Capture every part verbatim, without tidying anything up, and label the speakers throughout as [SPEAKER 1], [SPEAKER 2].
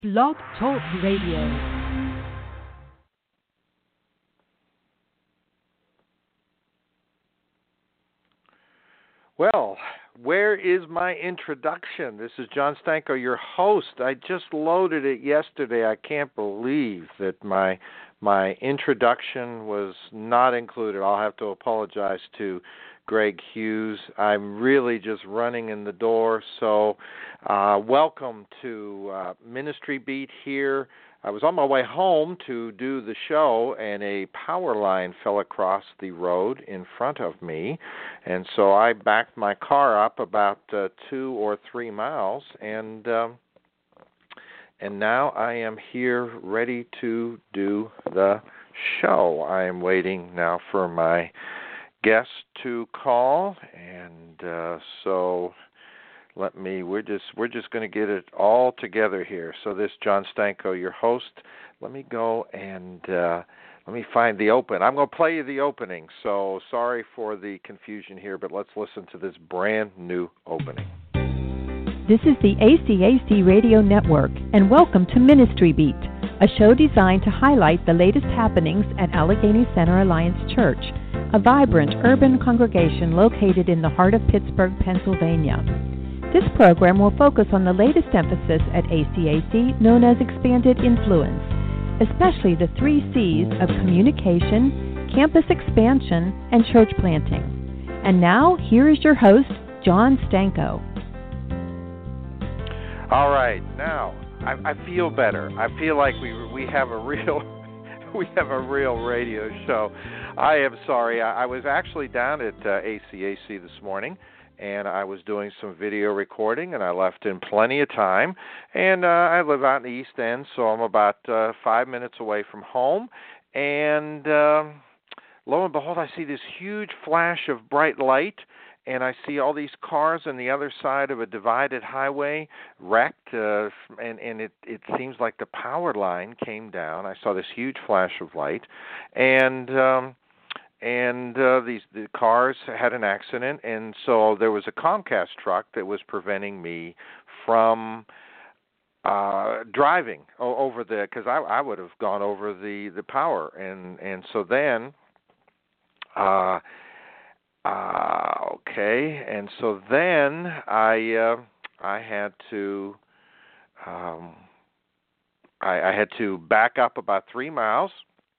[SPEAKER 1] Blog Talk Radio.
[SPEAKER 2] Well, where is my introduction? This is John Stanko, your host. I just loaded it yesterday. I can't believe that my my introduction was not included. I'll have to apologize to Greg Hughes. I'm really just running in the door. So uh, welcome to uh, Ministry Beat here. I was on my way home to do the show, and a power line fell across the road in front of me, and so I backed my car up about uh, two or three miles, and um, and now I am here ready to do the show. I am waiting now for my guest to call, and uh, so. Let me. We're just. We're just going to get it all together here. So this John Stanko, your host. Let me go and uh, let me find the open. I'm going to play you the opening. So sorry for the confusion here, but let's listen to this brand new opening.
[SPEAKER 1] This is the A C A C Radio Network, and welcome to Ministry Beat, a show designed to highlight the latest happenings at Allegheny Center Alliance Church, a vibrant urban congregation located in the heart of Pittsburgh, Pennsylvania. This program will focus on the latest emphasis at A C A C known as Expanded Influence, especially the three C's of communication, campus expansion, and church planting. And now, here is your host, John Stanko.
[SPEAKER 2] All right, now I, I feel better. I feel like we we have a real we have a real radio show. I am sorry. I, I was actually down at uh, A C A C this morning, and I was doing some video recording, and I left in plenty of time. And uh, I live out in the East End, so I'm about uh, five minutes away from home. And um, lo and behold, I see this huge flash of bright light, and I see all these cars on the other side of a divided highway wrecked, uh, and, and it, it seems like the power line came down. I saw this huge flash of light, and... Um, And uh, these the cars had an accident, and so there was a Comcast truck that was preventing me from uh, driving o- over the, because I, I would have gone over the, the power, and and so then, uh, uh, okay, and so then I uh, I had to um, I, I had to back up about three miles,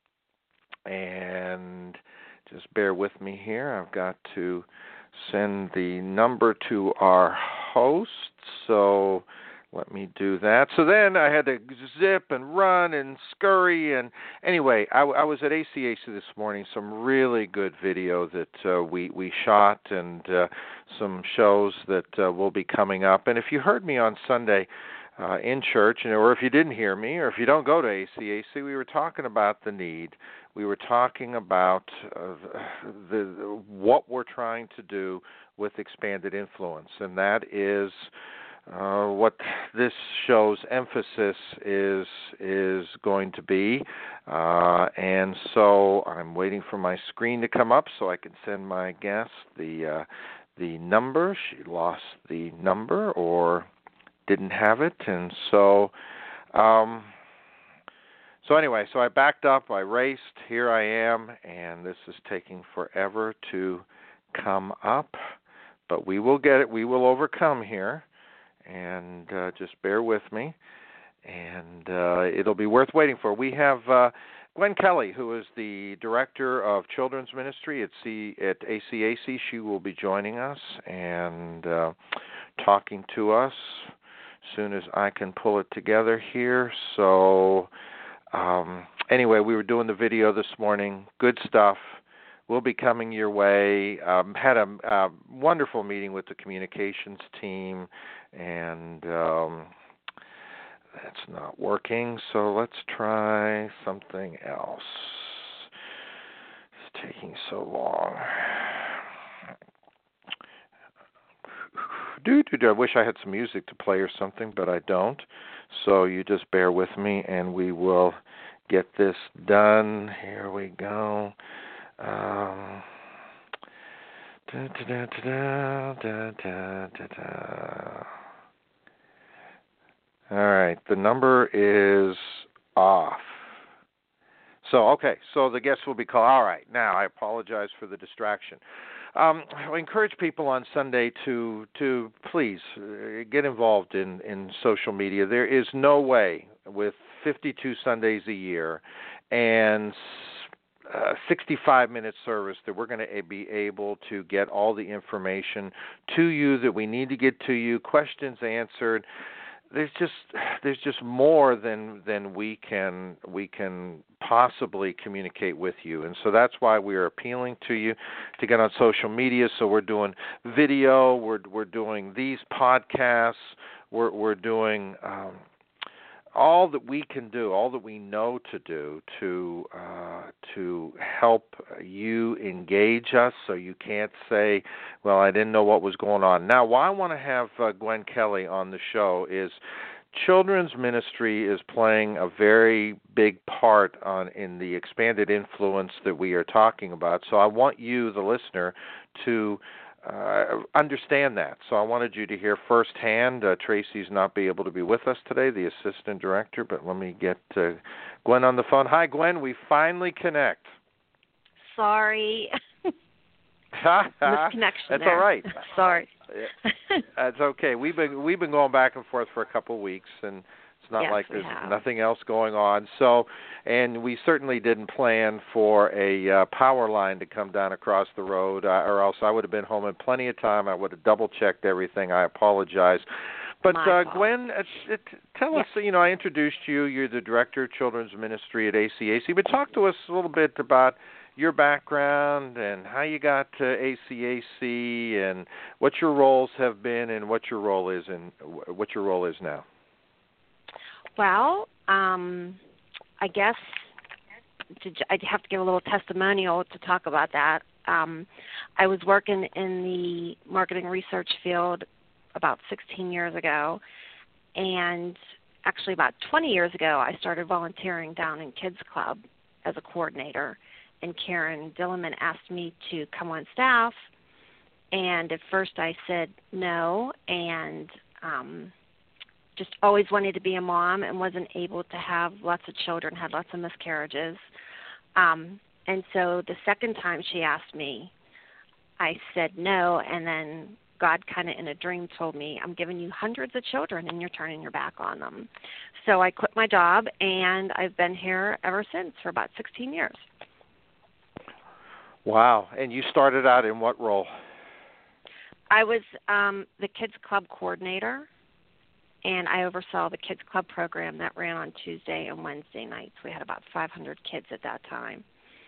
[SPEAKER 2] and just bear with me here. I've got to send the number to our host, so let me do that. So then I had to zip and run and scurry, and anyway, I, I was at A C A C this morning, some really good video that uh, we, we shot, and uh, some shows that uh, will be coming up. And if you heard me on Sunday uh, in church, or if you didn't hear me, or if you don't go to A C A C, we were talking about the need. We were talking about uh, the what we're trying to do with Expanded Influence, and that is uh, what this show's emphasis is is going to be. Uh, and so I'm waiting for my screen to come up so I can send my guest the uh, the number. She lost the number or didn't have it, and so. Um, So anyway, so I backed up, I raced, here I am, and this is taking forever to come up, but we will get it, we will overcome here, and uh, just bear with me, and uh, it'll be worth waiting for. We have uh, Gwen Kelly, who is the Director of Children's Ministry at, C, at A C A C. She will be joining us and uh, talking to us as soon as I can pull it together here, so... Um, anyway, we were doing the video this morning. Good stuff. Will be coming your way. Um, had a, a wonderful meeting with the communications team, and um, that's not working. So let's try something else. It's taking so long. Do, do, do. I wish I had some music to play or something, but I don't. So you just bear with me, and we will get this done. Here we go. Um, da, da, da, da, da, da, da, da. All right, the number is off. So, okay, so the guest will be called. All right, now I apologize for the distraction. Um, I encourage people on Sunday to to please uh, get involved in, in social media. There is no way with fifty-two Sundays a year and a sixty-five minute service that we're going to be able to get all the information to you that we need to get to you, questions answered. There's just there's just more than than we can we can possibly communicate with you, and so that's why we are appealing to you to get on social media. So we're doing video, we're we're doing these podcasts, we're we're doing um, all that we can do, all that we know to do to uh, to help you engage us, so you can't say, well, I didn't know what was going on. Now, why I want to have uh, Gwen Kelly on the show is children's ministry is playing a very big part on in the expanded influence that we are talking about. So I want you, the listener, to Uh, understand that. So I wanted you to hear firsthand. Uh, Tracy's not be able to be with us today, the assistant director, but let me get uh, Gwen on the phone. Hi, Gwen. We finally connect.
[SPEAKER 3] Sorry. Misconnection.
[SPEAKER 2] That's
[SPEAKER 3] there.
[SPEAKER 2] all right.
[SPEAKER 3] Sorry.
[SPEAKER 2] That's okay. We've been we've been going back and forth for a couple of weeks, and it's not
[SPEAKER 3] yes,
[SPEAKER 2] like there's
[SPEAKER 3] have.
[SPEAKER 2] nothing else going on. So, and we certainly didn't plan for a uh, power line to come down across the road, uh, or else I would have been home in plenty of time. I would have double-checked everything. I apologize. But uh, Gwen, uh, t- t- tell
[SPEAKER 3] yes.
[SPEAKER 2] us, you know, I introduced you. You're the Director of Children's Ministry at A C A C, but talk to us a little bit about your background and how you got to A C A C and what your roles have been and what your role is in what your role is now.
[SPEAKER 3] Well, um, I guess to, I'd have to give a little testimonial to talk about that. Um, I was working in the marketing research field about sixteen years ago, and actually about twenty years ago I started volunteering down in Kids Club as a coordinator, and Karen Dillerman asked me to come on staff, and at first I said no, and um, just always wanted to be a mom and wasn't able to have lots of children, had lots of miscarriages. Um, and so the second time she asked me, I said no, and then God kind of in a dream told me, I'm giving you hundreds of children and you're turning your back on them. So I quit my job, and I've been here ever since for about sixteen years.
[SPEAKER 2] Wow. And you started out in what role?
[SPEAKER 3] I was um, the Kids Club coordinator, and I oversaw the Kids Club program that ran on Tuesday and Wednesday nights. We had about five hundred kids at that time.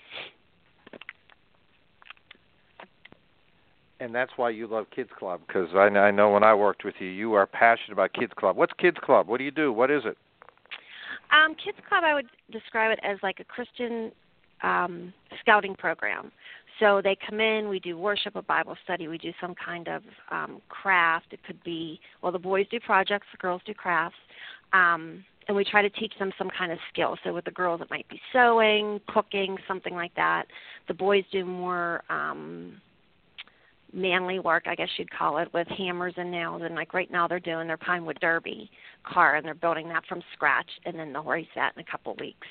[SPEAKER 2] And that's why you love Kids Club, because I, I know when I worked with you, you are passionate about Kids Club. What's Kids Club? What do you do? What is it?
[SPEAKER 3] Um, Kids Club, I would describe it as like a Christian um, scouting program. So they come in, we do worship, a Bible study, we do some kind of um, craft. It could be, well, the boys do projects, the girls do crafts, um, and we try to teach them some kind of skill. So with the girls, it might be sewing, cooking, something like that. The boys do more um, manly work, I guess you'd call it, with hammers and nails. And like right now they're doing their Pinewood Derby car, and they're building that from scratch, and then they'll race that in a couple of weeks.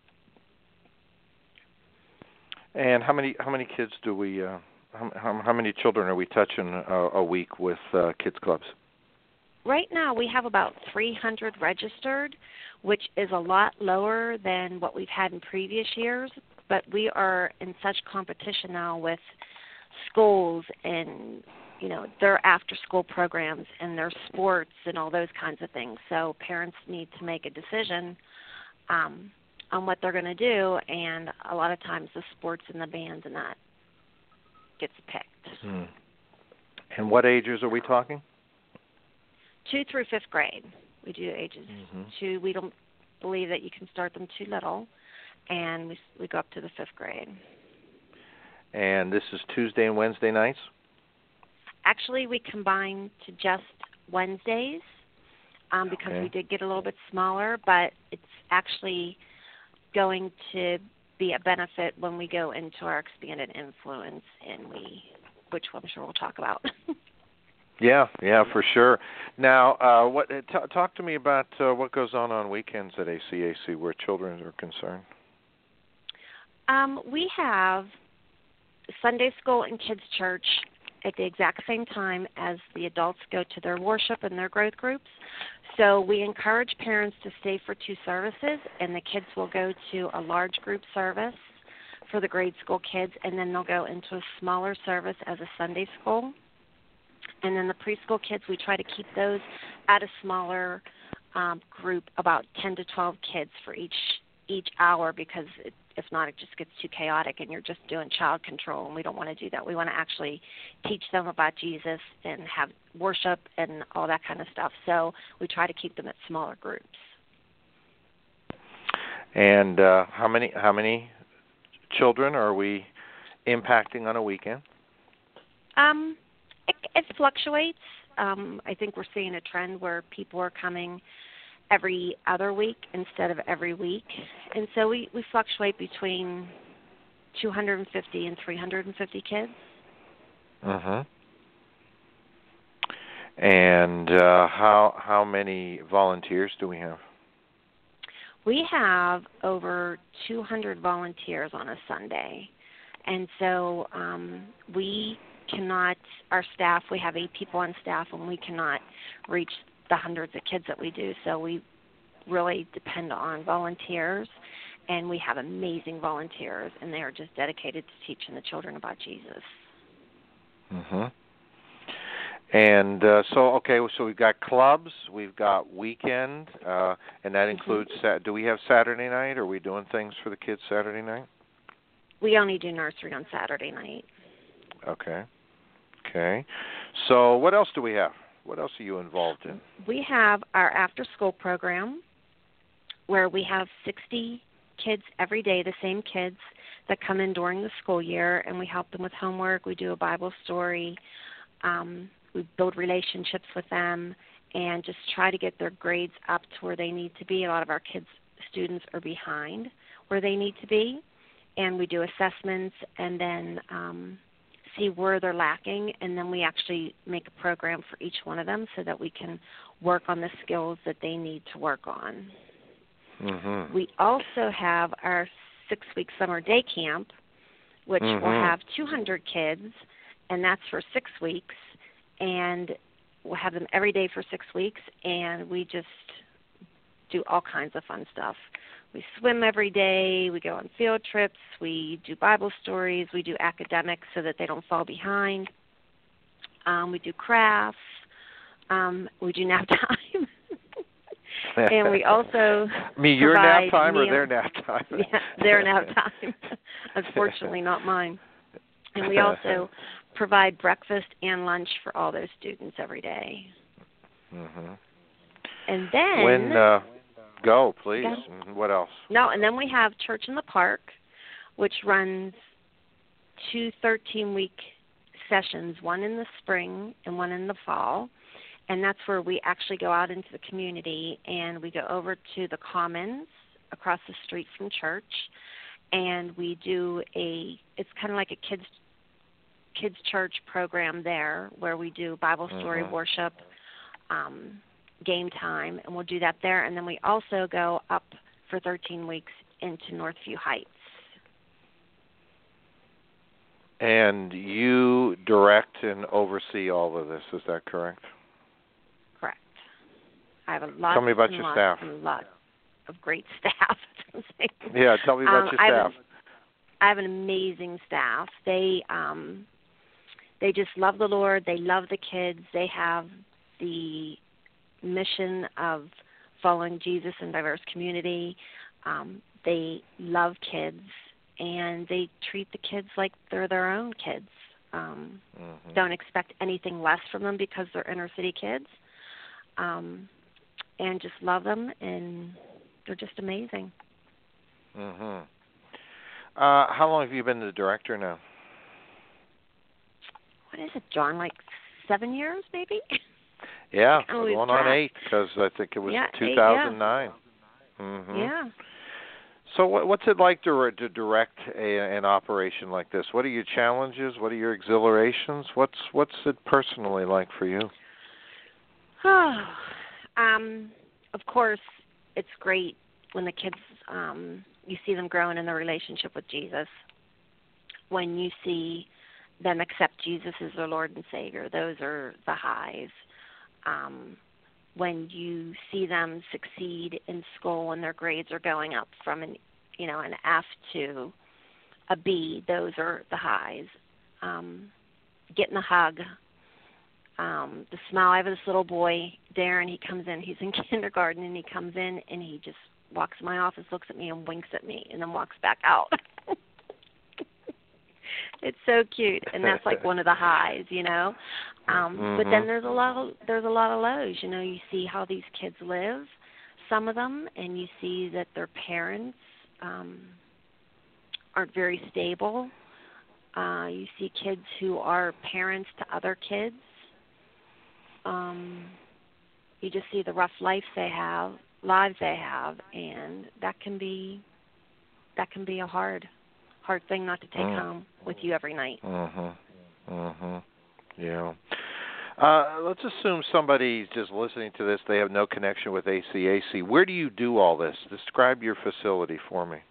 [SPEAKER 2] And how many how many kids do we uh, how, how how many children are we touching a, a week with uh, Kids Clubs?
[SPEAKER 3] Right now we have about three hundred registered, which is a lot lower than what we've had in previous years. But we are in such competition now with schools and, you know, their after-school programs and their sports and all those kinds of things. So parents need to make a decision um, on what they're going to do, and a lot of times the sports and the bands and that gets picked.
[SPEAKER 2] Hmm. And what ages are we talking?
[SPEAKER 3] Two through fifth grade. We do ages
[SPEAKER 2] mm-hmm.
[SPEAKER 3] two. We don't believe that you can start them too little, and we we go up to the fifth grade.
[SPEAKER 2] And this is Tuesday and Wednesday nights?
[SPEAKER 3] Actually, we combine to just Wednesdays um, because
[SPEAKER 2] okay.
[SPEAKER 3] we did get a little bit smaller, but it's actually going to be a benefit when we go into our expanded influence, and we, which I'm sure we'll talk about.
[SPEAKER 2] Yeah, yeah, for sure. Now, uh, what? T- talk to me about uh, what goes on on weekends at A C A C where children are concerned.
[SPEAKER 3] Um, we have Sunday school and kids church at the exact same time as the adults go to their worship and their growth groups. So we encourage parents to stay for two services, and the kids will go to a large group service for the grade school kids, and then they'll go into a smaller service as a Sunday school. And then the preschool kids, we try to keep those at a smaller um, group, about ten to twelve kids for each each hour, because it, if not, it just gets too chaotic and you're just doing child control, and we don't want to do that. We want to actually teach them about Jesus and have worship and all that kind of stuff. So we try to keep them at smaller groups.
[SPEAKER 2] And uh, how many how many children are we impacting on a weekend?
[SPEAKER 3] Um, it, it fluctuates. Um, I think we're seeing a trend where people are coming every other week instead of every week. And so we, we fluctuate between two hundred fifty and three hundred fifty kids.
[SPEAKER 2] Mm-hmm. And uh, how how many volunteers do we have?
[SPEAKER 3] We have over two hundred volunteers on a Sunday. And so um, we cannot, our staff, we have eight people on staff, and we cannot reach the hundreds of kids that we do. So we really depend on volunteers, and we have amazing volunteers, and they are just dedicated to teaching the children about Jesus.
[SPEAKER 2] Mm-hmm. And uh, so, okay, so we've got clubs, we've got weekend, uh, and that includes, mm-hmm. do we have Saturday night? Are we doing things for the kids Saturday night?
[SPEAKER 3] We only do nursery on Saturday night.
[SPEAKER 2] Okay. Okay. So what else do we have? What else are you involved in?
[SPEAKER 3] We have our after-school program where we have sixty kids every day, the same kids that come in during the school year, and we help them with homework. We do a Bible story. Um, we build relationships with them and just try to get their grades up to where they need to be. A lot of our kids, students are behind where they need to be, and we do assessments and then um, see where they're lacking, and then we actually make a program for each one of them so that we can work on the skills that they need to work on.
[SPEAKER 2] Mm-hmm.
[SPEAKER 3] We also have our six-week summer day camp, which
[SPEAKER 2] mm-hmm.
[SPEAKER 3] will have two hundred kids, and that's for six weeks, and we'll have them every day for six weeks, and we just do all kinds of fun stuff. We swim every day, we go on field trips, we do Bible stories, we do academics so that they don't fall behind. Um, we do crafts, um, we do nap time. And we also
[SPEAKER 2] I mean, your nap time
[SPEAKER 3] meals.
[SPEAKER 2] or their nap time?
[SPEAKER 3] Yeah, their nap time. Unfortunately, not mine. And we also provide breakfast and lunch for all those students every day.
[SPEAKER 2] Mm-hmm.
[SPEAKER 3] And then...
[SPEAKER 2] When, uh, go, please.
[SPEAKER 3] Okay.
[SPEAKER 2] What else?
[SPEAKER 3] No, and then we have Church in the Park, which runs two thirteen-week sessions, one in the spring and one in the fall. And that's where we actually go out into the community, and we go over to the Commons across the street from church, and we do a, it's kind of like a kids kids church program there where we do Bible story mm-hmm. worship, um, game time, and we'll do that there. And then we also go up for thirteen weeks into Northview Heights.
[SPEAKER 2] And you direct and oversee all of this, is that correct?
[SPEAKER 3] Correct. I have a lot.
[SPEAKER 2] Tell me about your staff.
[SPEAKER 3] A lot of great staff.
[SPEAKER 2] Yeah, tell me about
[SPEAKER 3] um,
[SPEAKER 2] your
[SPEAKER 3] I
[SPEAKER 2] staff.
[SPEAKER 3] Have a, I have an amazing staff. They um, they just love the Lord. They love the kids. They have the mission of following Jesus in diverse community. Um, they love kids, and they treat the kids like they're their own kids. Um, mm-hmm. Don't expect anything less from them because they're inner city kids, um, and just love them, and they're just amazing.
[SPEAKER 2] Mm-hmm. Uh, how long have you been the director now?
[SPEAKER 3] What is it, John? Like seven years, maybe?
[SPEAKER 2] Yeah, going on eight because I think it was
[SPEAKER 3] yeah,
[SPEAKER 2] two thousand nine.
[SPEAKER 3] Eight, yeah.
[SPEAKER 2] Mm-hmm.
[SPEAKER 3] Yeah.
[SPEAKER 2] So what, what's it like to, to direct a, an operation like this? What are your challenges? What are your exhilarations? What's what's it personally like for you?
[SPEAKER 3] um, of course, it's great when the kids, um, you see them growing in their relationship with Jesus. When you see them accept Jesus as their Lord and Savior, those are the highs. Um, when you see them succeed in school and their grades are going up from an, you know, an F to a B, those are the highs. Um, getting a hug, um, the smile. I have this little boy, Darren. He comes in. He's in kindergarten, and he comes in and he just walks in my office, looks at me, and winks at me, and then walks back out. It's so cute, and that's like one of the highs, you know. Um,
[SPEAKER 2] mm-hmm.
[SPEAKER 3] But then there's a lot of there's a lot of lows. You know, you see how these kids live, some of them, and you see that their parents um, aren't very stable. Uh, you see kids who are parents to other kids. Um, you just see the rough lives they have, lives they have, and that can be that can be a hard. hard thing not to take mm. home with you every night.
[SPEAKER 2] Mm-hmm. Mm-hmm. Yeah. Uh, let's assume somebody's just listening to this. They have no connection with A C A C. Where do you do all this? Describe your facility for me.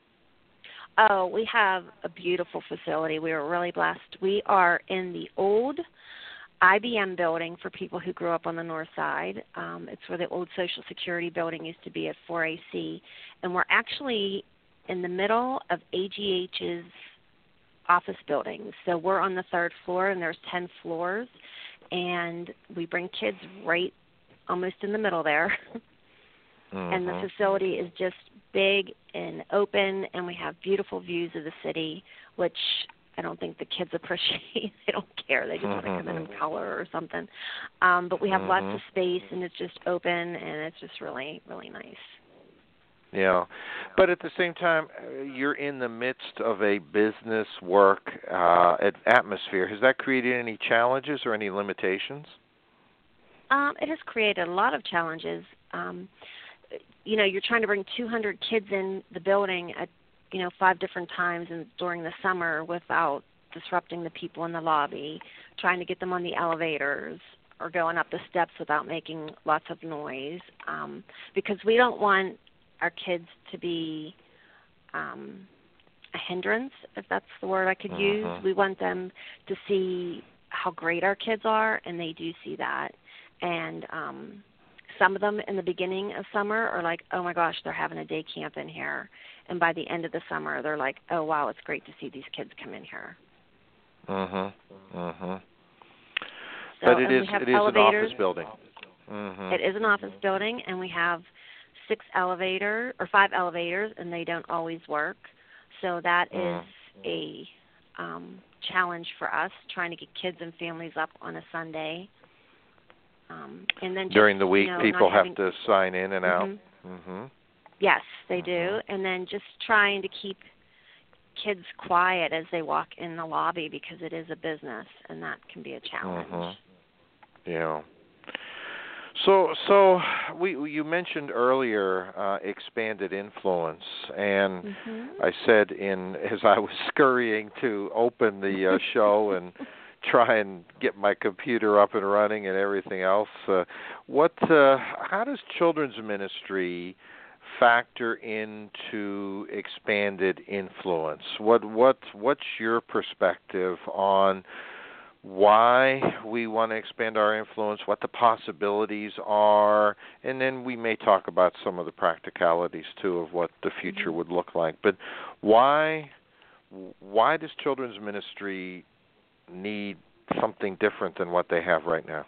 [SPEAKER 3] Oh, we have a beautiful facility. We are really blessed. We are in the old I B M building for people who grew up on the north side. Um, it's where the old Social Security building used to be at four A C. And we're actually in the middle of A G H's office buildings. So we're on the third floor, and there's ten floors, and we bring kids right almost in the middle there. Mm-hmm. And the facility is just big and open, and we have beautiful views of the city, which I don't think the kids appreciate. They don't care. They just mm-hmm. want to come in and color or something. Um, but we have mm-hmm. lots of space, and it's just open, and it's just really, really nice.
[SPEAKER 2] Yeah, but at the same time, you're in the midst of a business work uh, atmosphere. Has that created any challenges or any limitations?
[SPEAKER 3] Um, it has created a lot of challenges. Um, you know, you're trying to bring two hundred kids in the building at, you know, five different times and during the summer without disrupting the people in the lobby, trying to get them on the elevators or going up the steps without making lots of noise, um, because we don't want our kids to be um, a hindrance, if that's the word I could uh-huh. use. We want them to see how great our kids are, and they do see that. And um, some of them in the beginning of summer are like, oh, my gosh, they're having a day camp in here. And by the end of the summer, they're like, oh, wow, it's great to see these kids come in here.
[SPEAKER 2] Uh-huh, uh-huh.
[SPEAKER 3] So,
[SPEAKER 2] but it is it is an office building.
[SPEAKER 3] Uh-huh. It is an office building, and we have six elevator or five elevators, and they don't always work. So that is a um, challenge for us, trying to get kids and families up on a Sunday. Um, and then just,
[SPEAKER 2] during the week,
[SPEAKER 3] you know,
[SPEAKER 2] people
[SPEAKER 3] having,
[SPEAKER 2] have to sign in and
[SPEAKER 3] mm-hmm.
[SPEAKER 2] out. Mm-hmm.
[SPEAKER 3] Yes, they do.
[SPEAKER 2] Mm-hmm.
[SPEAKER 3] And then just trying to keep kids quiet as they walk in the lobby, because it is a business, and that can be a challenge.
[SPEAKER 2] Mm-hmm. Yeah. So, so we you mentioned earlier uh, expanded influence, and mm-hmm. I said in as I was scurrying to open the uh, show and try and get my computer up and running and everything else, uh, what uh, how does children's ministry factor into expanded influence? What what what's your perspective on why we want to expand our influence, what the possibilities are, and then we may talk about some of the practicalities too of what the future would look like. But why why does children's ministry need something different than what they have right now?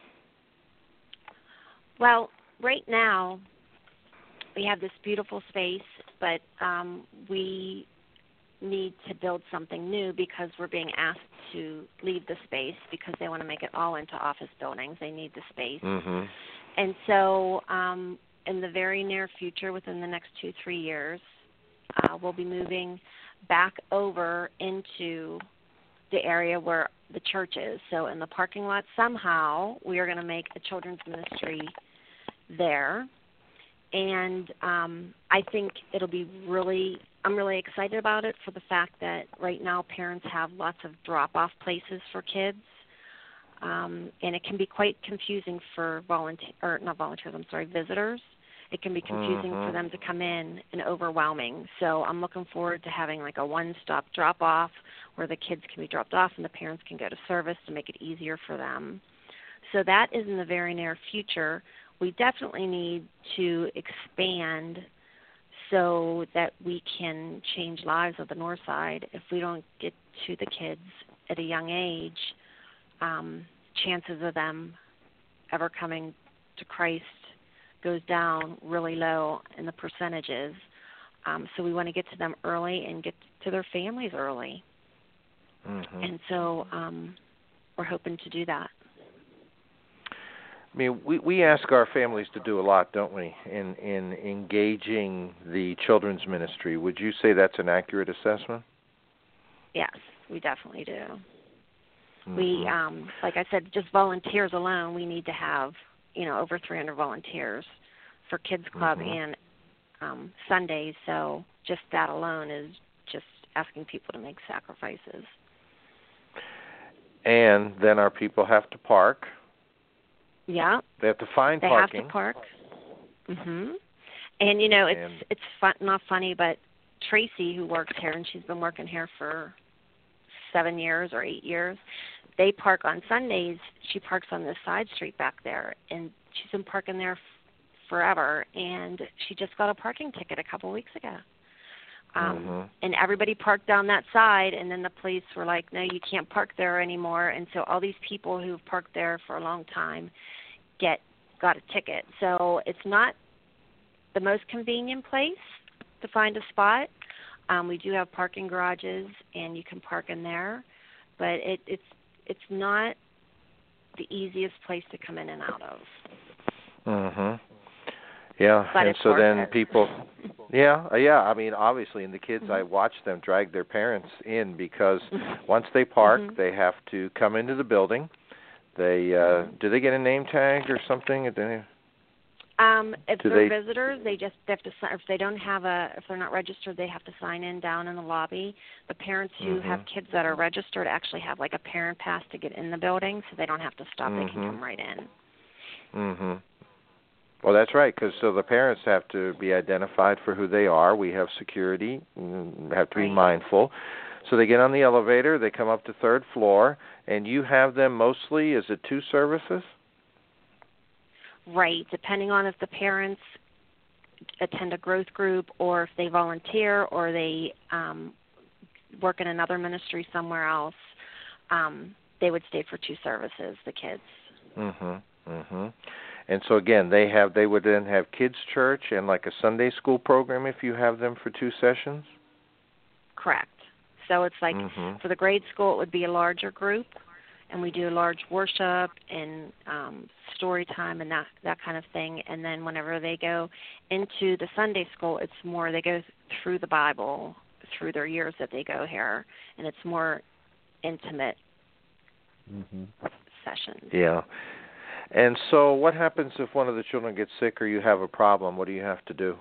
[SPEAKER 3] Well, right now we have this beautiful space, but um, we need to build something new because we're being asked to leave the space because they want to make it all into office buildings. They need the space. Mm-hmm. And so um, in the very near future, within the next two, three years, uh, we'll be moving back over into the area where the church is. So in the parking lot, somehow we are going to make a children's ministry there. and um, I think it'll be really, I'm really excited about it for the fact that right now parents have lots of drop-off places for kids, um, and it can be quite confusing for volunteer, or not volunteers, I'm sorry, visitors. It can be confusing
[SPEAKER 2] mm-hmm.
[SPEAKER 3] for them to come in and overwhelming. So I'm looking forward to having like a one-stop drop-off where the kids can be dropped off and the parents can go to service to make it easier for them. So that is in the very near future. We definitely need to expand so that we can change lives of the North Side. If we don't get to the kids at a young age, um, chances of them ever coming to Christ goes down really low in the percentages. Um, so we want to get to them early and get to their families early.
[SPEAKER 2] Mm-hmm.
[SPEAKER 3] And so um, we're hoping to do that.
[SPEAKER 2] I mean, we, we ask our families to do a lot, don't we, in, in engaging the children's ministry. Would you say that's an accurate assessment?
[SPEAKER 3] Yes, we definitely do.
[SPEAKER 2] Mm-hmm.
[SPEAKER 3] We, um, like I said, just volunteers alone, we need to have, you know, over three hundred volunteers for Kids Club
[SPEAKER 2] mm-hmm.
[SPEAKER 3] and um, Sundays. So just that alone is just asking people to make sacrifices.
[SPEAKER 1] And then our people have to park.
[SPEAKER 3] Yeah.
[SPEAKER 1] They have to find
[SPEAKER 3] they
[SPEAKER 1] parking.
[SPEAKER 3] They have to park. Mhm. And you know, it's
[SPEAKER 1] and
[SPEAKER 3] it's fun, not funny, but Tracy, who works here, and she's been working here for seven years or eight years. They park on Sundays. She parks on this side street back there, and she's been parking there f- forever. And she just got a parking ticket a couple of weeks ago. Um,
[SPEAKER 1] mm-hmm.
[SPEAKER 3] And everybody parked down that side, and then the police were like, no, you can't park there anymore. And so all these people who've parked there for a long time get got a ticket. So it's not the most convenient place to find a spot. Um, we do have parking garages, and you can park in there, but it, it's it's not the easiest place to come in and out of.
[SPEAKER 1] Mhm. Yeah,
[SPEAKER 3] But
[SPEAKER 1] and
[SPEAKER 3] it's
[SPEAKER 1] so
[SPEAKER 3] worth
[SPEAKER 1] then
[SPEAKER 3] it.
[SPEAKER 1] people, yeah, uh, yeah. I mean, obviously, and the kids,
[SPEAKER 3] Mm-hmm.
[SPEAKER 1] I watch them drag their parents in because once they park,
[SPEAKER 3] mm-hmm.
[SPEAKER 1] they have to come into the building. They uh, do they get a name tag or something? At the,
[SPEAKER 3] Um, if
[SPEAKER 1] Do
[SPEAKER 3] they're
[SPEAKER 1] they-
[SPEAKER 3] visitors, they just they have to. si- If they don't have a, if they're not registered, they have to sign in down in the lobby. The parents who
[SPEAKER 1] Mhm.
[SPEAKER 3] have kids that are registered actually have like a parent pass to get in the building, so they don't have to stop. They can
[SPEAKER 1] Mhm.
[SPEAKER 3] come right in.
[SPEAKER 1] Mhm. Well, that's right, because so the parents have to be identified for who they are. We have security, mm, have to be
[SPEAKER 3] Right.
[SPEAKER 1] mindful. So they get on the elevator, they come up to third floor, and you have them mostly, is it two services?
[SPEAKER 3] Right, depending on if the parents attend a growth group or if they volunteer or they um, work in another ministry somewhere else, um, they would stay for two services, the kids.
[SPEAKER 1] Mhm. Mhm. And so again, they have they would then have kids church and like a Sunday school program if you have them for two sessions?
[SPEAKER 3] Correct. So it's like
[SPEAKER 1] Mhm.
[SPEAKER 3] for the grade school, it would be a larger group, and we do large worship and um, story time and that that kind of thing. And then whenever they go into the Sunday school, it's more they go through the Bible through their years that they go here, and it's more intimate
[SPEAKER 1] Mhm.
[SPEAKER 3] sessions.
[SPEAKER 1] Yeah. And so what happens if one of the children gets sick or you have a problem? What do you have to do?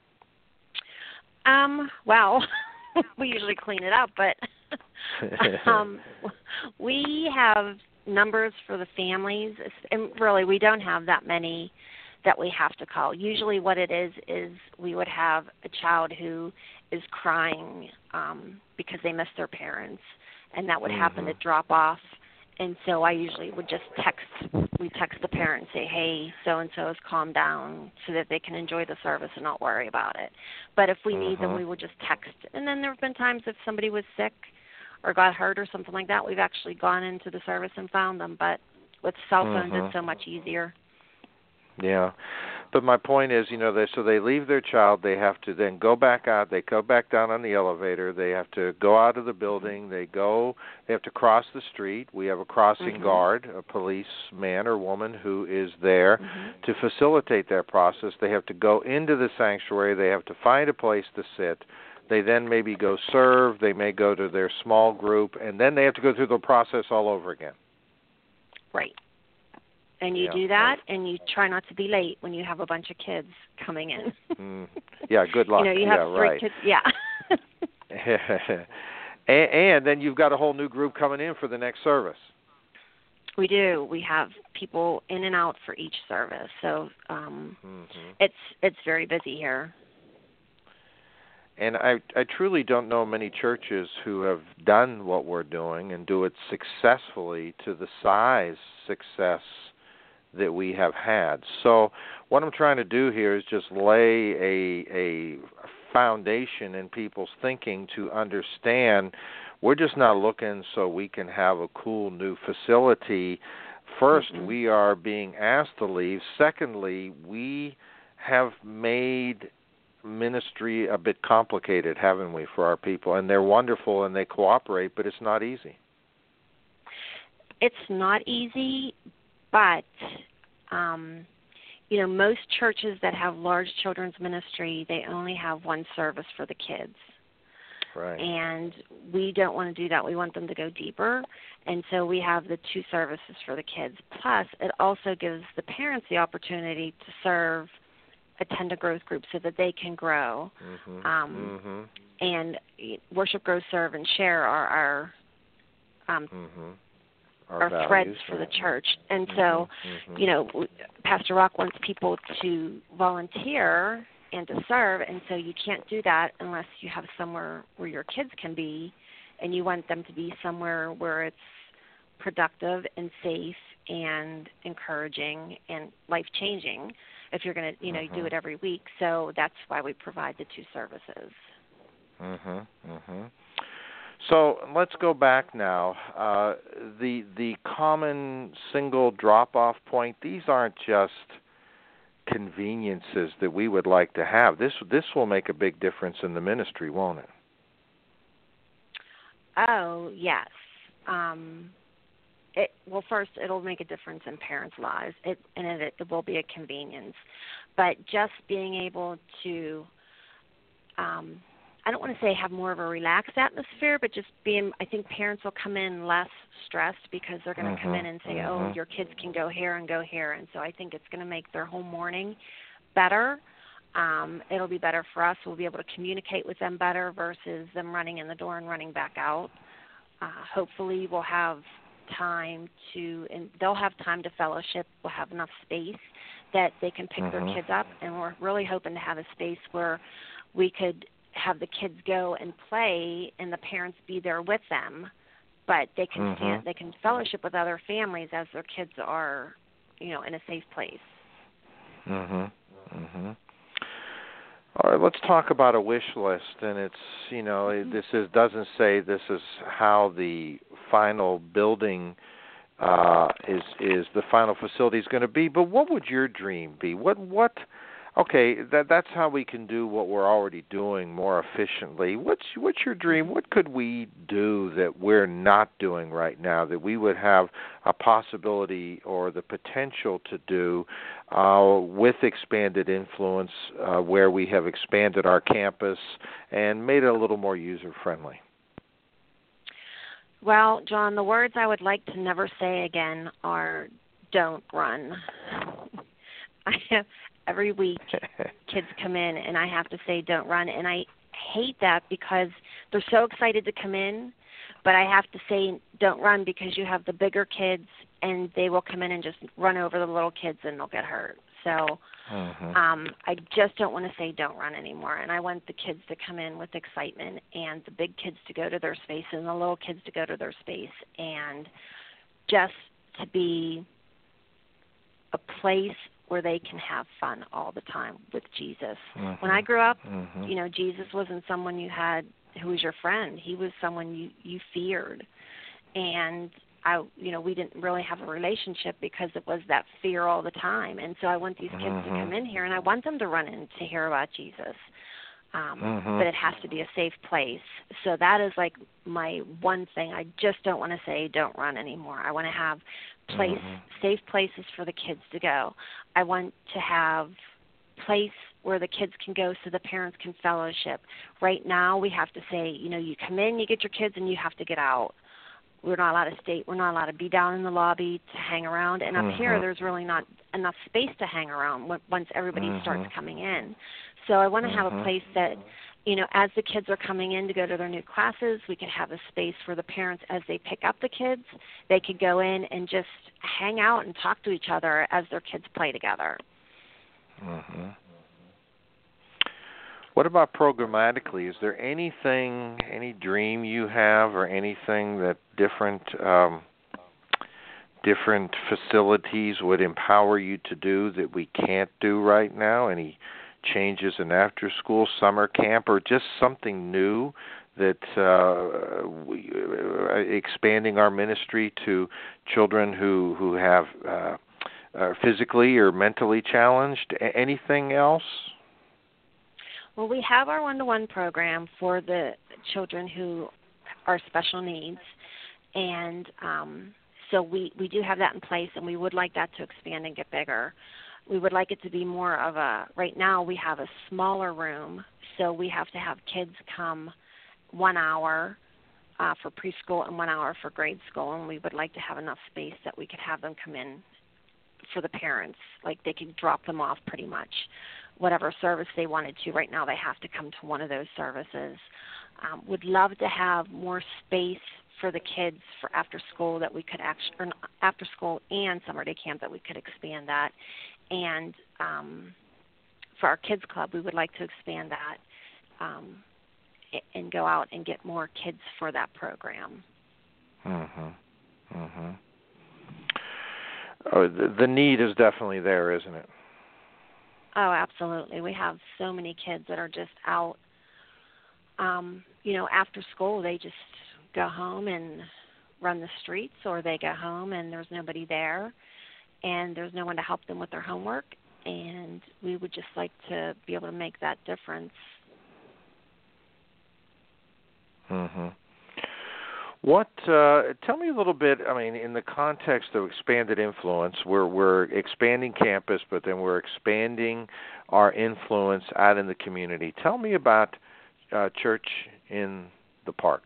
[SPEAKER 3] Um. Well, we usually clean it up, but um, we have numbers for the families, and really we don't have that many that we have to call. Usually what it is is we would have a child who is crying um, because they miss their parents, and that would
[SPEAKER 1] Mhm.
[SPEAKER 3] happen to drop off. And so I usually would just text, we text the parent and say, hey, so-and-so has calmed down so that they can enjoy the service and not worry about it. But if we need them,
[SPEAKER 1] Mhm.
[SPEAKER 3] we would just text. And then there have been times if somebody was sick or got hurt or something like that, we've actually gone into the service and found them. But with cell phones,
[SPEAKER 1] Mhm.
[SPEAKER 3] it's so much easier.
[SPEAKER 1] Yeah. But my point is, you know, they so they leave their child, they have to then go back out, they go back down on the elevator, they have to go out of the building, they go, they have to cross the street. We have a crossing
[SPEAKER 3] Mhm.
[SPEAKER 1] guard, a policeman or woman who is there
[SPEAKER 3] Mhm.
[SPEAKER 1] to facilitate that process. They have to go into the sanctuary, they have to find a place to sit. They then maybe go serve, they may go to their small group, and then they have to go through the process all over again.
[SPEAKER 3] Right. And you
[SPEAKER 2] yeah,
[SPEAKER 3] do that,
[SPEAKER 2] right.
[SPEAKER 3] and you try not to be late when you have a bunch of kids coming in.
[SPEAKER 2] mm. Yeah, good luck.
[SPEAKER 3] You know, you have
[SPEAKER 2] yeah,
[SPEAKER 3] three
[SPEAKER 2] right.
[SPEAKER 3] kids. Yeah.
[SPEAKER 2] and, and then you've got a whole new group coming in for the next service.
[SPEAKER 3] We do. We have people in and out for each service, so um,
[SPEAKER 2] mm-hmm.
[SPEAKER 3] it's it's very busy here.
[SPEAKER 2] And I, I truly don't know many churches who have done what we're doing and do it successfully to the size success that we have had. So what I'm trying to do here is just lay a, a foundation in people's thinking to understand we're just not looking so we can have a cool new facility. First, mm-hmm. we are being asked to leave. Secondly, we have made ministry a bit complicated, haven't we, for our people? And they're wonderful and they cooperate, but it's not easy.
[SPEAKER 3] It's not easy, but um, you know, most churches that have large children's ministry, they only have one service for the kids.
[SPEAKER 2] Right.
[SPEAKER 3] And we don't want to do that. We want them to go deeper, and so we have the two services for the kids. Plus, it also gives the parents the opportunity to serve attend a growth group so that they can grow.
[SPEAKER 2] Mm-hmm.
[SPEAKER 3] Um,
[SPEAKER 2] mm-hmm.
[SPEAKER 3] And worship, grow, serve, and share are our um,
[SPEAKER 2] mm-hmm. our,
[SPEAKER 3] our
[SPEAKER 2] values,
[SPEAKER 3] threads for
[SPEAKER 2] right.
[SPEAKER 3] the church. And
[SPEAKER 2] mm-hmm.
[SPEAKER 3] so,
[SPEAKER 2] mm-hmm.
[SPEAKER 3] you know, Pastor Rock wants people to volunteer and to serve, and so you can't do that unless you have somewhere where your kids can be, and you want them to be somewhere where it's productive and safe and encouraging and life-changing if you're going to, you know,
[SPEAKER 2] mm-hmm.
[SPEAKER 3] do it every week. So that's why we provide the two services.
[SPEAKER 2] Mhm. Mhm. So let's go back now. Uh, the the common single drop-off point. These aren't just conveniences that we would like to have. This this will make a big difference in the ministry, won't it?
[SPEAKER 3] Oh yes. Um, It, well, first, it'll make a difference in parents' lives, it, and it, it will be a convenience. But just being able to, um, I don't want to say have more of a relaxed atmosphere, but just being, I think parents will come in less stressed because they're going to
[SPEAKER 2] mm-hmm.
[SPEAKER 3] come in and say,
[SPEAKER 2] mm-hmm.
[SPEAKER 3] oh, your kids can go here and go here. And so I think it's going to make their whole morning better. Um, it'll be better for us. We'll be able to communicate with them better versus them running in the door and running back out. Uh, hopefully we'll have time to, and they'll have time to fellowship. We'll have enough space that they can pick
[SPEAKER 2] mm-hmm.
[SPEAKER 3] their kids up, and we're really hoping to have a space where we could have the kids go and play and the parents be there with them, but they can
[SPEAKER 2] mm-hmm.
[SPEAKER 3] stand, they can fellowship with other families as their kids are, you know, in a safe place.
[SPEAKER 2] Mhm. Mhm. All right, let's talk about a wish list, and it's, you know, mm-hmm. this is doesn't say this is how the final building uh, is is the final facility is going to be, but what would your dream be? What what? Okay, that that's how we can do what we're already doing more efficiently. What's what's your dream? What could we do that we're not doing right now that we would have a possibility or the potential to do uh, with expanded influence, uh, where we have expanded our campus and made it a little more user-friendly?
[SPEAKER 3] Well, John, the words I would like to never say again are "don't run." I have every week kids come in and I have to say don't run, and I hate that because they're so excited to come in, but I have to say don't run because you have the bigger kids and they will come in and just run over the little kids and they'll get hurt. So
[SPEAKER 2] mm-hmm.
[SPEAKER 3] um, I just don't want to say don't run anymore, and I want the kids to come in with excitement and the big kids to go to their space and the little kids to go to their space, and just to be a place where they can have fun all the time with Jesus.
[SPEAKER 2] Mm-hmm.
[SPEAKER 3] When I grew up,
[SPEAKER 2] mm-hmm.
[SPEAKER 3] you know, Jesus wasn't someone you had who was your friend. He was someone you, you feared. And I, you know, we didn't really have a relationship because it was that fear all the time. And so I want these kids
[SPEAKER 2] mm-hmm.
[SPEAKER 3] to come in here and I want them to run in to hear about Jesus. Um,
[SPEAKER 2] mm-hmm.
[SPEAKER 3] But it has to be a safe place. So that is like my one thing. I just don't want to say don't run anymore. I want to have place
[SPEAKER 2] mm-hmm.
[SPEAKER 3] safe places for the kids to go. I want to have place where the kids can go so the parents can fellowship. Right now we have to say, you know, you come in, you get your kids, and you have to get out. we're not allowed to stay, we're not allowed to be down in the lobby to hang around. And up
[SPEAKER 2] mm-hmm.
[SPEAKER 3] here, there's really not enough space to hang around once everybody
[SPEAKER 2] mm-hmm.
[SPEAKER 3] starts coming in. So I want to have
[SPEAKER 2] mm-hmm.
[SPEAKER 3] a place that, you know, as the kids are coming in to go to their new classes, we could have a space for the parents as they pick up the kids. They could go in and just hang out and talk to each other as their kids play together.
[SPEAKER 2] Mm-hmm. What about programmatically? Is there anything, any dream you have, or anything that different um, different facilities would empower you to do that we can't do right now? Any changes in after-school summer camp, or just something new that uh, we, uh, expanding our ministry to children who who have uh, are physically or mentally challenged? A- anything else?
[SPEAKER 3] Well, we have our one-to-one program for the children who are special needs, and um, so we, we do have that in place, and we would like that to expand and get bigger. We would like it to be more of a, right now we have a smaller room, so we have to have kids come one hour uh, for preschool and one hour for grade school, and we would like to have enough space that we could have them come in for the parents, like they could drop them off pretty much. Whatever service they wanted to. Right now they have to come to one of those services. Um, would love to have more space for the kids for after school that we could actually, or after school and summer day camp that we could expand that. And um, for our kids club, we would like to expand that um, and go out and get more kids for that program.
[SPEAKER 2] Mm-hmm. Mm-hmm. Oh, the, the need is definitely there, isn't it?
[SPEAKER 3] Oh, absolutely. We have so many kids that are just out, um, you know, after school. They just go home and run the streets, or they go home and there's nobody there, and there's no one to help them with their homework. And we would just like to be able to make that difference.
[SPEAKER 2] Mm-hmm. What? Uh, tell me a little bit. I mean, in the context of expanded influence, we're we're expanding campus, but then we're expanding our influence out in the community. Tell me about uh, Church in the Park.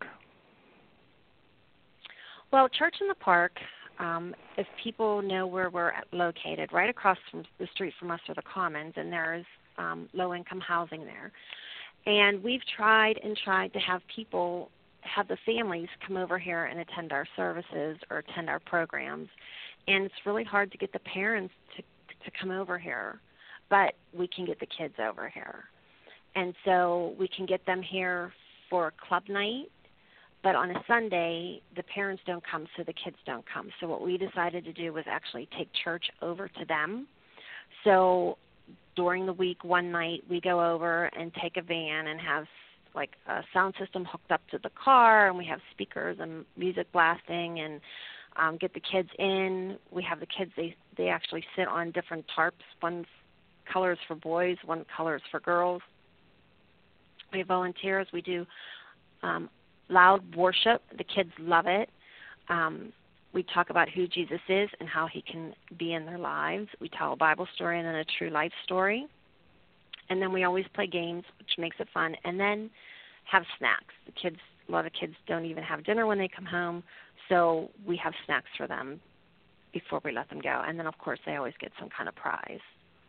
[SPEAKER 3] Well, Church in the Park. Um, if people know where we're located, right across from the street from us are the Commons, and there's um, low-income housing there. And we've tried and tried to have people. have the families come over here and attend our services or attend our programs. And it's really hard to get the parents to, to come over here, but we can get the kids over here. And so we can get them here for club night, but on a Sunday, the parents don't come, so the kids don't come. So what we decided to do was actually take church over to them. So during the week, one night, we go over and take a van and have like a sound system hooked up to the car, and we have speakers and music blasting, and um, get the kids in. We have the kids, they, they actually sit on different tarps. One colors for boys, one colors for girls. We have volunteers. We do um, loud worship. The kids love it. Um, we talk about who Jesus is and how he can be in their lives. We tell a Bible story and then a true life story. And then we always play games, which makes it fun. And then have snacks. The kids, a lot of kids don't even have dinner when they come home, so we have snacks for them before we let them go. And then, of course, they always get some kind of prize.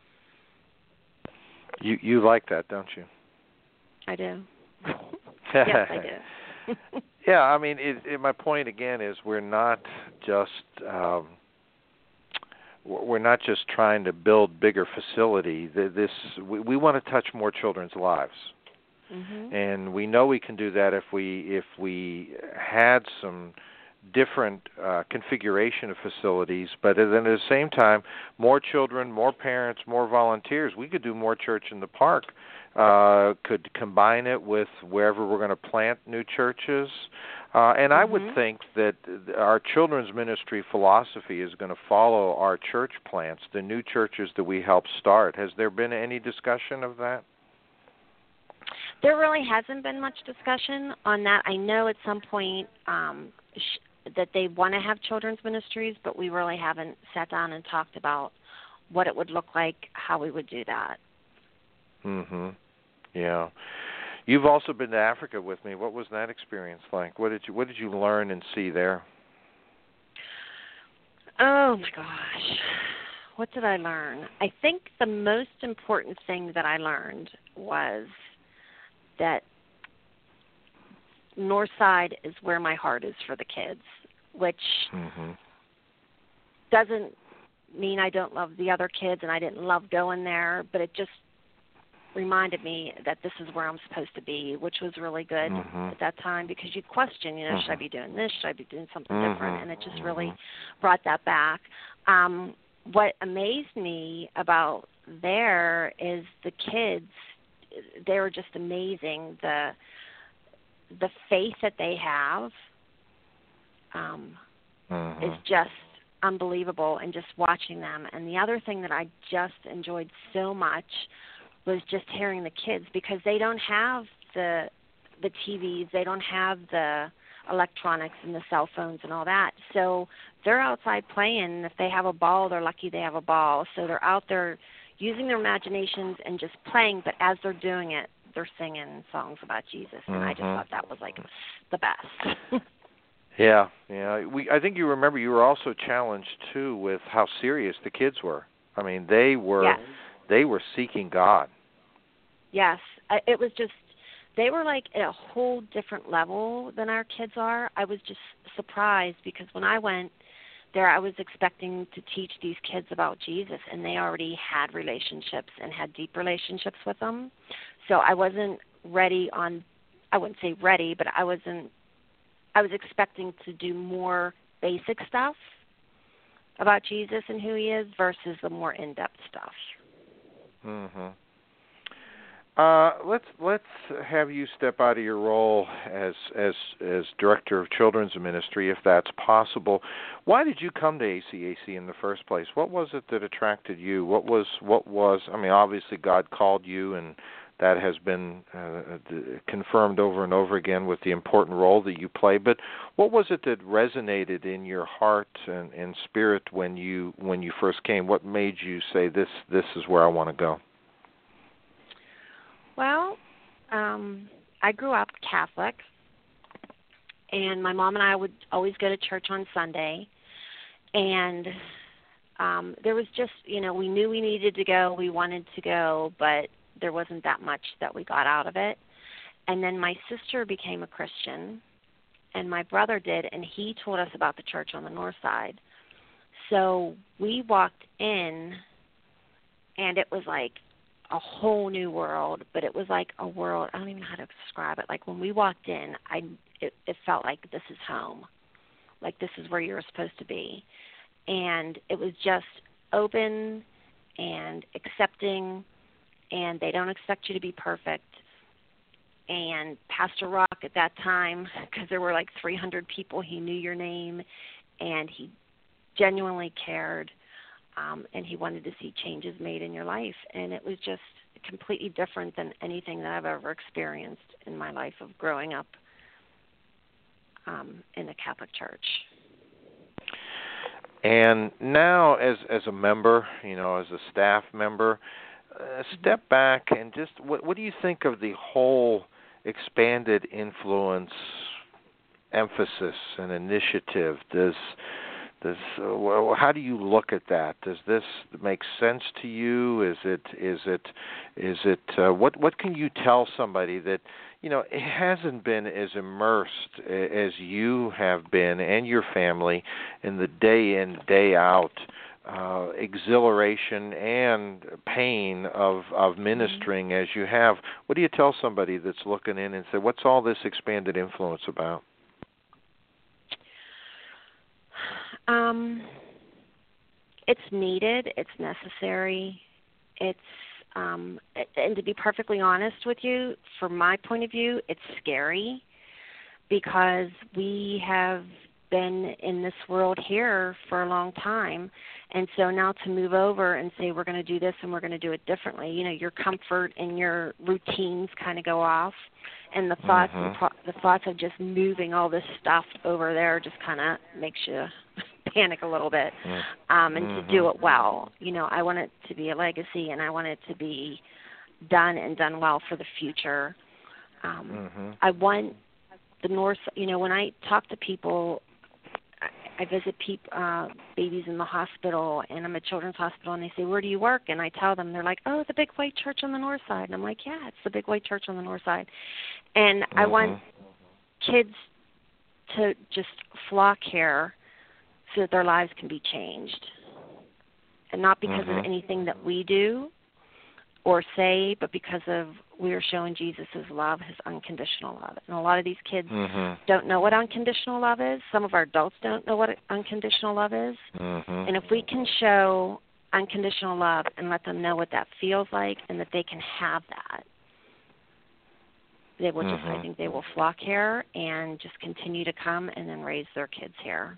[SPEAKER 2] You you like that, don't you?
[SPEAKER 3] I do. Yes, I do.
[SPEAKER 2] Yeah, I mean, it, it, my point again is we're not just um, we're not just trying to build bigger facility. This we, we want to touch more children's lives, mm-hmm. and we know we can do that if we if we had some different uh, configuration of facilities. But then at the same time, more children, more parents, more volunteers. We could do more Church in the Park. Uh, could combine it with wherever we're going to plant new churches. Uh, and mm-hmm. I would think that our children's ministry philosophy is going to follow our church plants, the new churches that we help start. Has there been any discussion of that?
[SPEAKER 3] There really hasn't been much discussion on that. I know at some point um, sh- that they want to have children's ministries, but we really haven't sat down and talked about what it would look like, how we would do that.
[SPEAKER 2] Mm-hmm. Yeah. You've also been to Africa with me. What was that experience like? What did you What did you learn and see there?
[SPEAKER 3] Oh my gosh. What did I learn? I think the most important thing that I learned was that Northside is where my heart is for the kids, which mm-hmm. doesn't mean I don't love the other kids and I didn't love going there, but it just reminded me that this is where I'm supposed to be, which was really good mm-hmm. at that time, because you question, you know, mm-hmm. should I be doing this? Should I be doing something mm-hmm. different? And it just really brought that back. Um, what amazed me about there is the kids, they were just amazing. The the faith that they have um, mm-hmm. is just unbelievable, and just watching them. And the other thing that I just enjoyed so much was just hearing the kids, because they don't have the the T Vs, they don't have the electronics and the cell phones and all that. So they're outside playing. If they have a ball, they're lucky they have a ball. So they're out there using their imaginations and just playing, but as they're doing it, they're singing songs about Jesus. And mm-hmm. I just thought that was like the best.
[SPEAKER 2] Yeah, yeah. We I think you remember you were also challenged too with how serious the kids were. I mean, they were
[SPEAKER 3] yes.
[SPEAKER 2] they were seeking God.
[SPEAKER 3] Yes, it was just, they were like at a whole different level than our kids are. I was just surprised, because when I went there, I was expecting to teach these kids about Jesus, and they already had relationships and had deep relationships with them. So I wasn't ready on, I wouldn't say ready, but I wasn't, I was expecting to do more basic stuff about Jesus and who he is versus the more in-depth stuff.
[SPEAKER 2] Mm-hmm. Uh, let's let's have you step out of your role as as as director of children's ministry, if that's possible. Why did you come to A C A C in the first place? What was it that attracted you? What was what was? I mean, obviously God called you, and that has been uh, confirmed over and over again with the important role that you play. But what was it that resonated in your heart and, and spirit when you when you first came? What made you say this this is where I want to go?
[SPEAKER 3] Well, um, I grew up Catholic, and my mom and I would always go to church on Sunday, and um, there was just, you know, we knew we needed to go, we wanted to go, but there wasn't that much that we got out of it. And then my sister became a Christian, and my brother did, and he told us about the church on the north side. So we walked in, and it was like a whole new world, but it was like a world, I don't even know how to describe it. Like when we walked in, I it, it felt like this is home. Like this is where you're supposed to be. And it was just open and accepting, and they don't expect you to be perfect. And Pastor Rock at that time, because there were like three hundred people, he knew your name, and he genuinely cared. Um, and he wanted to see changes made in your life. And it was just completely different than anything that I've ever experienced in my life of growing up um, in the Catholic Church.
[SPEAKER 2] And now as as a member, you know, as a staff member, uh, step back and just, what, what do you think of the whole expanded influence, emphasis, and initiative? Does Does, uh, well, how do you look at that? Does this make sense to you? Is it is it is it uh, what what can you tell somebody that, you know, it hasn't been as immersed as you have been and your family in the day in, day out uh, exhilaration and pain of of ministering as you have? What do you tell somebody that's looking in and say, what's all this expanded influence about?
[SPEAKER 3] Um, it's needed. It's necessary. It's um, and to be perfectly honest with you, from my point of view, it's scary, because we have been in this world here for a long time, and so now to move over and say we're going to do this and we're going to do it differently, you know, your comfort and your routines kind of go off, and the thoughts mm-hmm. the thoughts of just moving all this stuff over there just kind of makes you panic a little bit. Um, and mm-hmm. to do it well, you know, I want it to be a legacy, and I want it to be done and done well for the future. Um, mm-hmm. I want the North, you know, when I talk to people, I visit peop, uh, babies in the hospital, and I'm at Children's Hospital, and they say, where do you work? And I tell them, they're like, oh, the Big White Church on the north side. And I'm like, yeah, it's the Big White Church on the north side. And mm-hmm. I want kids to just flock here so that their lives can be changed. And not because mm-hmm. of anything that we do or say, but because of we are showing Jesus' love, his unconditional love. And a lot of these kids mm-hmm. don't know what unconditional love is. Some of our adults don't know what unconditional love is. Mm-hmm. And if we can show unconditional love and let them know what that feels like and that they can have that, they will just, mm-hmm. I think they will flock here and just continue to come and then raise their kids here.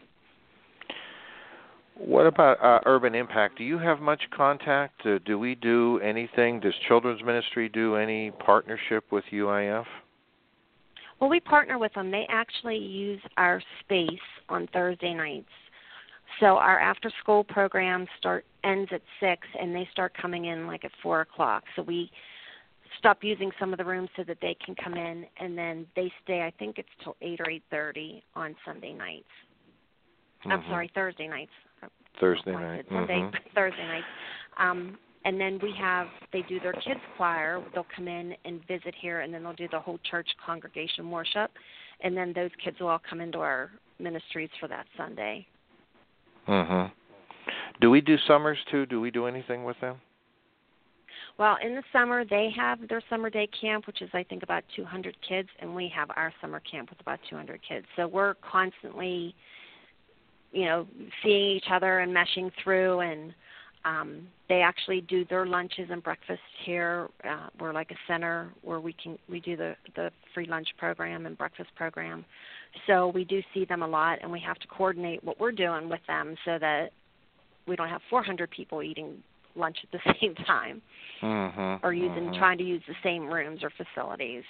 [SPEAKER 2] What about uh, Urban Impact? Do you have much contact? Uh, do we do anything? Does Children's Ministry do any partnership with U I F?
[SPEAKER 3] Well, we partner with them. They actually use our space on Thursday nights. So our after-school program start ends at six, and they start coming in like at four o'clock. So we stop using some of the rooms so that they can come in, and then they stay, I think it's till eight or eight thirty on Sunday nights. Mm-hmm. I'm sorry, Thursday nights.
[SPEAKER 2] Thursday night.
[SPEAKER 3] Sunday,
[SPEAKER 2] mm-hmm.
[SPEAKER 3] Thursday nights. Um, and then we have, they do their kids choir. They'll come in and visit here, and then they'll do the whole church congregation worship. And then those kids will all come into our ministries for that Sunday.
[SPEAKER 2] Mm-hmm. Do we do summers, too? Do we do anything with them?
[SPEAKER 3] Well, in the summer, they have their summer day camp, which is, I think, about two hundred kids, and we have our summer camp with about two hundred kids. So we're constantly, you know, seeing each other and meshing through, and um, they actually do their lunches and breakfast here. Uh, we're like a center where we can we do the, the free lunch program and breakfast program. So we do see them a lot, and we have to coordinate what we're doing with them so that we don't have four hundred people eating lunch at the same time
[SPEAKER 2] mm-hmm,
[SPEAKER 3] or using
[SPEAKER 2] mm-hmm.
[SPEAKER 3] trying to use the same rooms or facilities.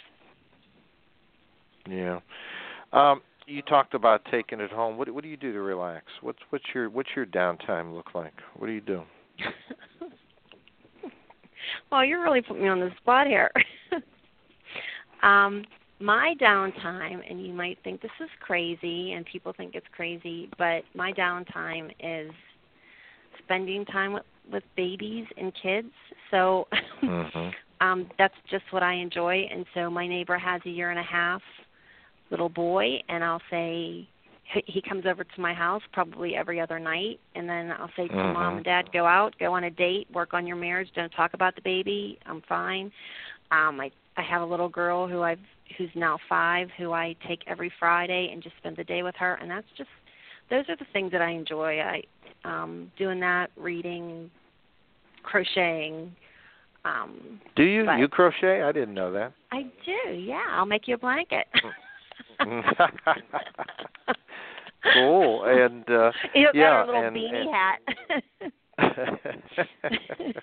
[SPEAKER 2] Yeah. Um, You talked about taking it home. What, what do you do to relax? What's what's your what's your downtime look like? What do you do?
[SPEAKER 3] Well, you're really putting me on the spot here. um, my downtime, and you might think this is crazy, and people think it's crazy, but my downtime is spending time with, with babies and kids. So mm-hmm. um, that's just what I enjoy. And so my neighbor has a year and a half little boy, and I'll say he comes over to my house probably every other night, and then I'll say to mm-hmm. Mom and Dad, go out, go on a date, work on your marriage, don't talk about the baby, I'm fine. Um, I I have a little girl who I've who's now five, who I take every Friday and just spend the day with her, and that's just those are the things that I enjoy. I um, doing that, reading, crocheting. Um,
[SPEAKER 2] do you you crochet? I didn't know that.
[SPEAKER 3] I do. Yeah, I'll make you a blanket.
[SPEAKER 2] Cool. And uh,
[SPEAKER 3] you
[SPEAKER 2] yeah,
[SPEAKER 3] got a little
[SPEAKER 2] and,
[SPEAKER 3] beanie
[SPEAKER 2] and hat.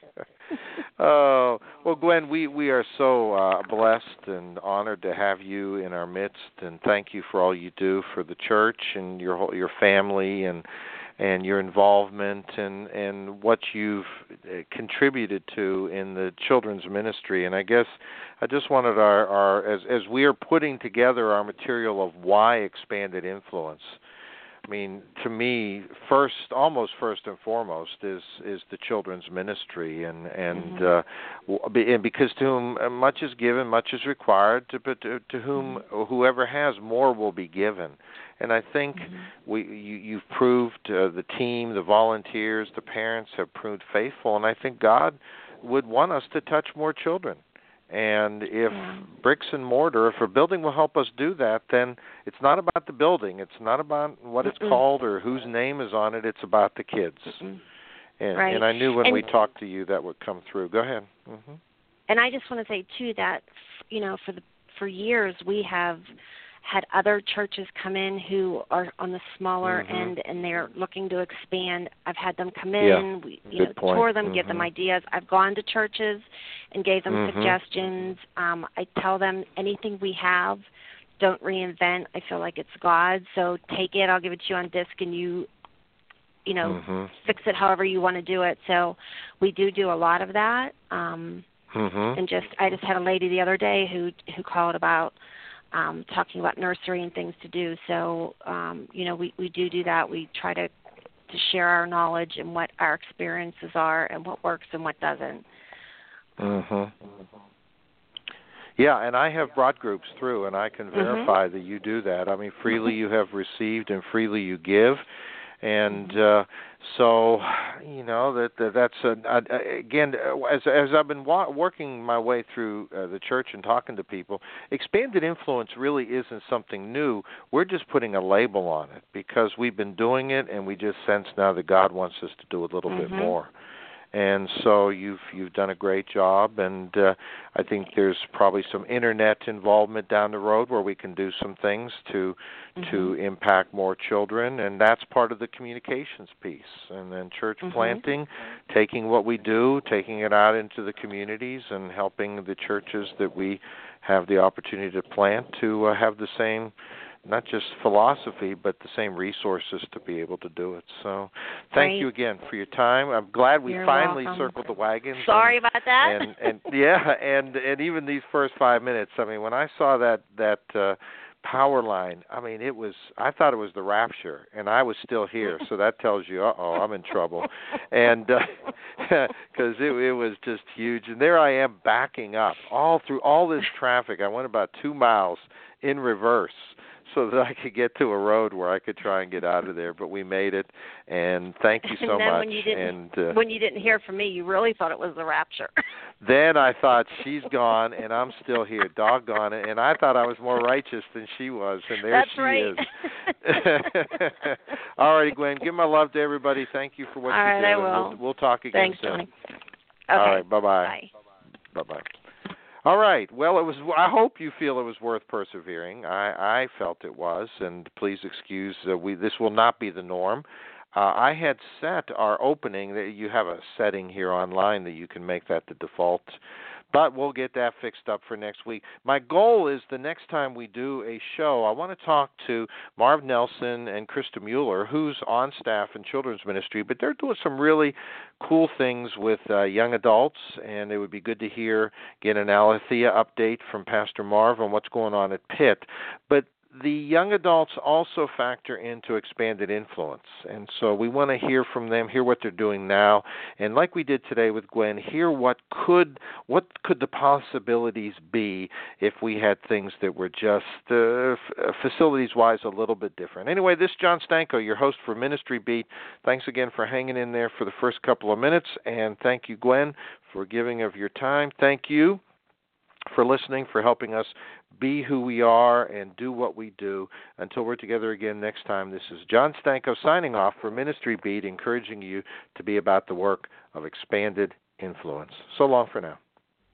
[SPEAKER 2] Oh, well, Gwen, we, we are so uh, blessed and honored to have you in our midst, and thank you for all you do for the church and your whole, your family and and your involvement and, and what you've contributed to in the children's ministry. And I guess I just wanted our, our as as we are putting together our material of why expanded influence, I mean, to me, first, almost first and foremost, is is the children's ministry, and and mm-hmm. uh, and because to whom much is given, much is required. To but to, to whom mm-hmm. whoever has, more will be given. And I think mm-hmm. we you, you've proved uh, the team, the volunteers, the parents have proved faithful, and I think God would want us to touch more children. And if yeah. bricks and mortar, if a building will help us do that, then it's not about the building. It's not about what Mm-mm. it's called or whose name is on it. It's about the kids. And,
[SPEAKER 3] right.
[SPEAKER 2] and I knew when
[SPEAKER 3] and,
[SPEAKER 2] we talked to you that would come through. Go ahead. Mm-hmm.
[SPEAKER 3] And I just want to say, too, that, you know, for the for years we have had other churches come in who are on the smaller mm-hmm. end, and they're looking to expand. I've had them come in,
[SPEAKER 2] yeah.
[SPEAKER 3] we, you
[SPEAKER 2] Good
[SPEAKER 3] know,
[SPEAKER 2] point.
[SPEAKER 3] tour them,
[SPEAKER 2] mm-hmm.
[SPEAKER 3] give them ideas. I've gone to churches and gave them
[SPEAKER 2] mm-hmm.
[SPEAKER 3] suggestions. Um, I tell them anything we have, don't reinvent. I feel like it's God, so take it. I'll give it to you on disc, and you, you know,
[SPEAKER 2] mm-hmm.
[SPEAKER 3] fix it however you want to do it. So we do do a lot of that. Um,
[SPEAKER 2] mm-hmm.
[SPEAKER 3] and just, I just had a lady the other day who who called about um, talking about nursery and things to do. So, um, you know, we, we do do that. We try to, to share our knowledge and what our experiences are and what works and what doesn't.
[SPEAKER 2] Mhm. Yeah, and I have brought groups through, and I can verify mm-hmm. that you do that. I mean, freely you have received and freely you give. And uh, so, you know, that, that that's a, a, again, as as I've been wa- working my way through uh, the church and talking to people, expanded influence really isn't something new. We're just putting a label on it because we've been doing it, and we just sense now that God wants us to do a little mm-hmm. bit more. And so you've you've done a great job, and uh, I think there's probably some internet involvement down the road where we can do some things to mm-hmm. to impact more children, and that's part of the communications piece. And then church mm-hmm. planting, taking what we do, taking it out into the communities, and helping the churches that we have the opportunity to plant to uh, have the same, not just philosophy, but the same resources to be able to do it. So thank right. you again for your time. I'm glad we
[SPEAKER 3] You're
[SPEAKER 2] finally
[SPEAKER 3] welcome.
[SPEAKER 2] circled the wagons.
[SPEAKER 3] Sorry
[SPEAKER 2] and,
[SPEAKER 3] about that.
[SPEAKER 2] And, and yeah, and and even these first five minutes, I mean, when I saw that that uh, power line, I mean, it was, I thought it was the rapture, and I was still here. So that tells you, uh-oh, I'm in trouble. And because uh, it, it was just huge. And there I am backing up all through all this traffic. I went about two miles in reverse so that I could get to a road where I could try and get out of there. But we made it, and thank you so
[SPEAKER 3] and then
[SPEAKER 2] much.
[SPEAKER 3] When you, didn't,
[SPEAKER 2] and uh,
[SPEAKER 3] when you didn't hear from me, you really thought it was the rapture.
[SPEAKER 2] Then I thought, she's gone, and I'm still here. Doggone it. And I thought I was more righteous than she was, and there
[SPEAKER 3] That's
[SPEAKER 2] she
[SPEAKER 3] right.
[SPEAKER 2] is. All righty, Gwen. Give my love to everybody. Thank you for what
[SPEAKER 3] All
[SPEAKER 2] you
[SPEAKER 3] right,
[SPEAKER 2] did.
[SPEAKER 3] I will.
[SPEAKER 2] We'll, we'll talk again
[SPEAKER 3] Thanks,
[SPEAKER 2] soon.
[SPEAKER 3] Tony. Okay.
[SPEAKER 2] All right, bye-bye.
[SPEAKER 3] Bye.
[SPEAKER 2] Bye-bye. All right. Well, it was. I hope you feel it was worth persevering. I, I felt it was, and please excuse. Uh, we this will not be the norm. Uh, I had set our opening. That you have a setting here online that you can make that the default, but we'll get that fixed up for next week. My goal is the next time we do a show, I want to talk to Marv Nelson and Krista Mueller, who's on staff in children's ministry, but they're doing some really cool things with uh, young adults, and it would be good to hear, get an Alethea update from Pastor Marv on what's going on at Pitt. But the young adults also factor into expanded influence, and so we want to hear from them, hear what they're doing now, and like we did today with Gwen, hear what could what could the possibilities be if we had things that were just uh, f- facilities-wise a little bit different. Anyway, this is John Stanko, your host for Ministry Beat. Thanks again for hanging in there for the first couple of minutes, and thank you, Gwen, for giving of your time. Thank you for listening, for helping us be who we are and do what we do. Until we're together again next time, this is John Stanko signing off for Ministry Beat, encouraging you to be about the work of expanded influence. So long for now.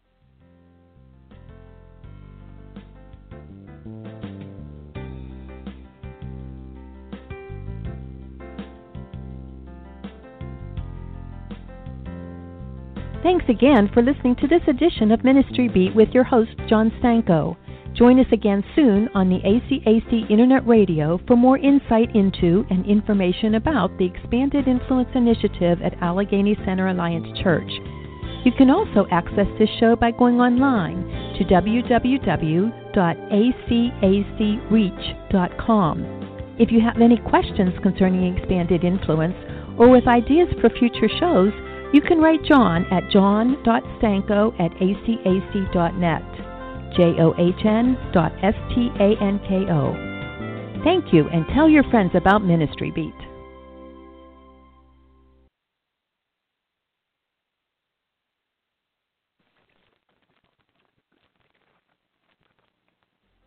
[SPEAKER 1] Thanks again for listening to this edition of Ministry Beat with your host, John Stanko. Join us again soon on the A C A C Internet Radio for more insight into and information about the Expanded Influence Initiative at Allegheny Center Alliance Church. You can also access this show by going online to w w w dot a c a c reach dot com. If you have any questions concerning Expanded Influence or with ideas for future shows, you can write John at john dot stanko at a c a c dot net. J O H N dot S T A N K O. Thank you, and tell your friends about Ministry Beat.